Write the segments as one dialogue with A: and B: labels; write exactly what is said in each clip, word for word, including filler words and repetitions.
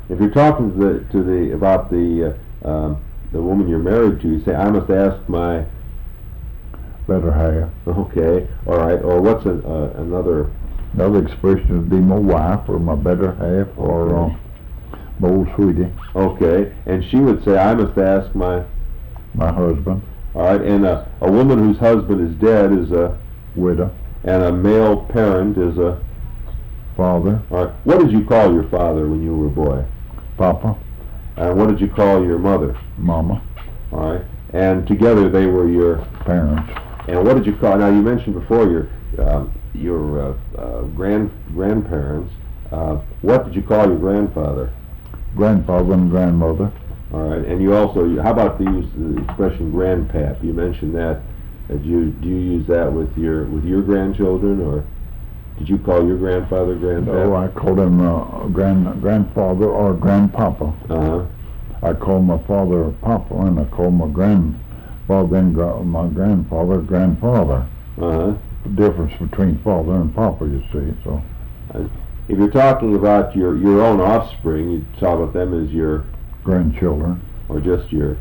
A: if you're talking to the, to the about the uh, um, the woman you're married to, you say, I must ask my
B: better half.
A: Okay, all right. Or what's a, uh, another?
B: Another expression would be my wife or my better half or
A: Okay.
B: uh, my old sweetie.
A: Okay, and she would say, I must ask my
B: my husband.
A: All right, and a, a woman whose husband is dead is a
B: widow,
A: and a male parent is a
B: father.
A: All right, what did you call your father when you were a boy?
B: Papa.
A: And what did you call your mother?
B: Mama.
A: All right, and together they were your
B: parents.
A: And what did you call? Now you mentioned before your um, your uh, uh, grand grandparents. Uh, what did you call your grandfather?
B: Grandfather and grandmother.
A: All right, and you also, how about the use the expression grandpap? You mentioned that. Uh, do you do you use that with your with your grandchildren, or did you call your grandfather grandpap?
B: No, I called him uh, grand grandfather or grandpapa.
A: Uh huh.
B: I call my father Papa, and I call my grandfather and gra- my grandfather grandfather.
A: Uh huh.
B: The difference between father and papa, you see. So,
A: uh, if you're talking about your your own offspring, you talk about them as your
B: grandchildren,
A: or just your,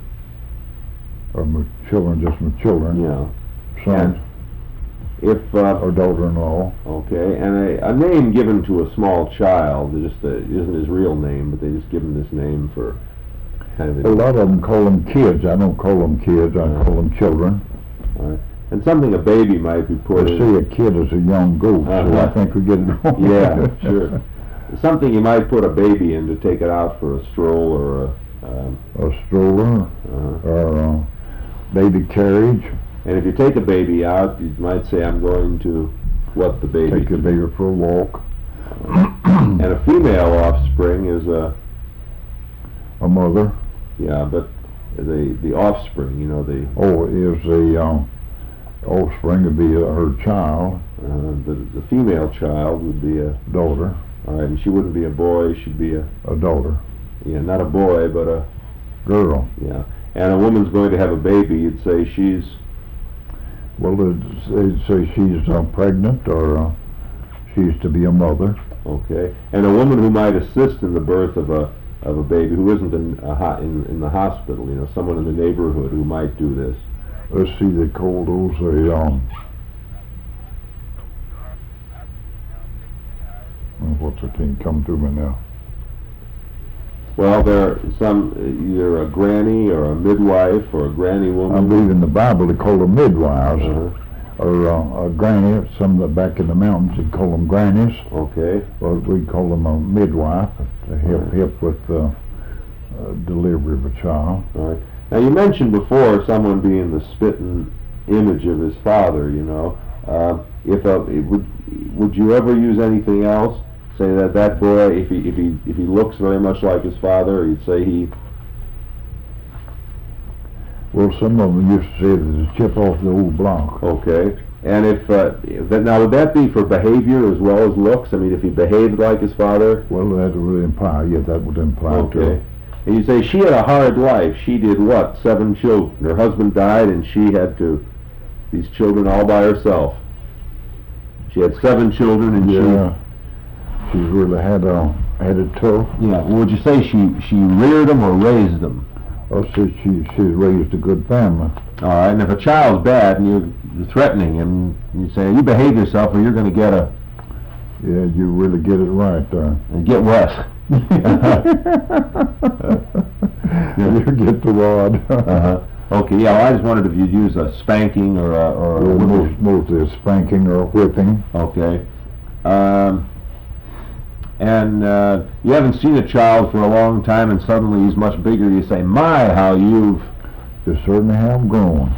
B: or my children, just my children.
A: Yeah.
B: Sons.
A: If uh,
B: or daughter-in-law.
A: Okay, and a, a name given to a small child, it just uh, isn't his real name, but they just give him this name for kind of.
B: A lot of them call them kids. I don't call them kids. I uh, call them children.
A: All right. And something a baby might be put
B: they
A: in.
B: See, a kid is a young goat, uh-huh. So I think we get it wrong.
A: Yeah, sure. Something you might put a baby in to take it out for a stroll or a. Um,
B: a stroller uh-huh. or a baby carriage.
A: And if you take a baby out, you might say, I'm going to what the baby.
B: Take the baby for a walk.
A: Uh, and a female offspring is a.
B: A mother.
A: Yeah, but the the offspring, you know, the.
B: Oh, is the uh, offspring would be uh, her child.
A: Uh, the the female child would be a
B: daughter.
A: All right, and she wouldn't be a boy; she'd be a.
B: A daughter.
A: Yeah, not a boy, but a.
B: Girl.
A: Yeah, and a woman's going to have a baby. You'd say she's.
B: Well, they'd say she's uh, pregnant or uh, she's to be a mother.
A: Okay, and a woman who might assist in the birth of a of a baby who isn't in a ho- in, in the hospital. You know, someone in the neighborhood who might do this.
B: Let's see, they call those a um. What's the thing come to me now?
A: Well, there are some, either a granny or a midwife or a granny woman.
B: I believe in the Bible they call them midwives,
A: uh-huh.
B: or uh, a granny. Some of the back in the mountains they call them grannies.
A: Okay.
B: Or we call them a midwife to help
A: right.
B: help with the uh, delivery of a child.
A: All right. Now you mentioned before someone being the spitting image of his father. You know, uh, if a, would would you ever use anything else? Say that that boy, if he if he if he looks very much like his father, you'd say he.
B: Well, some of them used to say that it's a chip off the old block.
A: Okay, and if, uh, if that, now would that be for behavior as well as looks? I mean, if he behaved like his father.
B: Well, that would imply, yeah, that would imply.
A: Okay,
B: to
A: and you say she had a hard life. She did what? Seven children. Her husband died, and she had to these children all by herself. She had seven children, and
B: yeah. she. She's really had a had it tough.
A: Yeah. Well, would you say she she reared them or raised them?
B: Oh, she she she raised a good family.
A: All right. And if a child's bad and you're, you're threatening him, you say you behave yourself or you're going to get a.
B: Yeah, you really get it right there.
A: And get what?
B: You get the rod.
A: uh-huh. Okay. Yeah. Well, I just wondered if you'd use a spanking or a, or
B: well,
A: a
B: most mostly a spanking or a whipping.
A: Okay. Um, and uh, you haven't seen a child for a long time and suddenly he's much bigger, you say, my, how you've...
B: You certainly have grown.